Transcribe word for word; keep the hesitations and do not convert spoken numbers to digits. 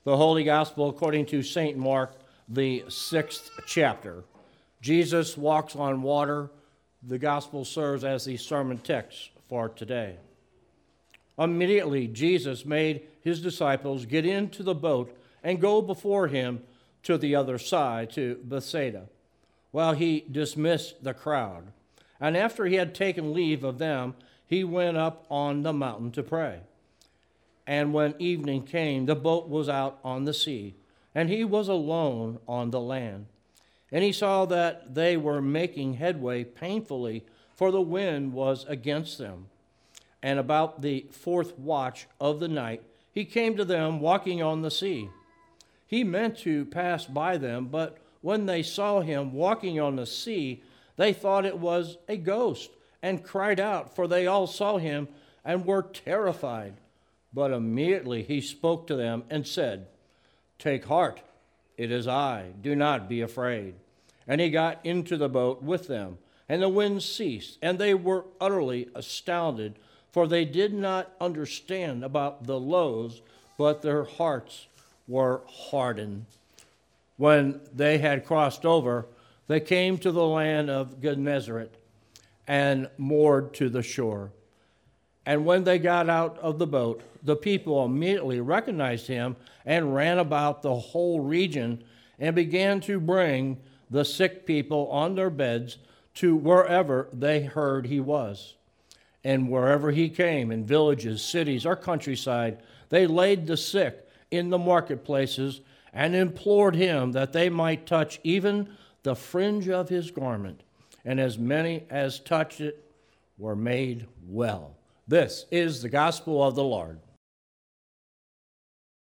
The Holy Gospel according to Saint Mark, the sixth chapter. Jesus walks on water. The Gospel serves as the sermon text for today. Immediately, Jesus made his disciples get into the boat and go before him to the other side, to Bethsaida, while he dismissed the crowd. And after he had taken leave of them, he went up on the mountain to pray. And when evening came, the boat was out on the sea, and he was alone on the land. And he saw that they were making headway painfully, for the wind was against them. And about the fourth watch of the night, he came to them walking on the sea. He meant to pass by them, but when they saw him walking on the sea, they thought it was a ghost, and cried out, for they all saw him and were terrified. But immediately he spoke to them and said, "Take heart, it is I, do not be afraid." And he got into the boat with them, and the wind ceased, and they were utterly astounded, for they did not understand about the loaves, but their hearts were hardened. When they had crossed over, they came to the land of Gennesaret and moored to the shore. And when they got out of the boat, the people immediately recognized him and ran about the whole region and began to bring the sick people on their beds to wherever they heard he was. And wherever he came, in villages, cities, or countryside, they laid the sick in the marketplaces and implored him that they might touch even the fringe of his garment. And as many as touched it were made well. This is the gospel of the Lord.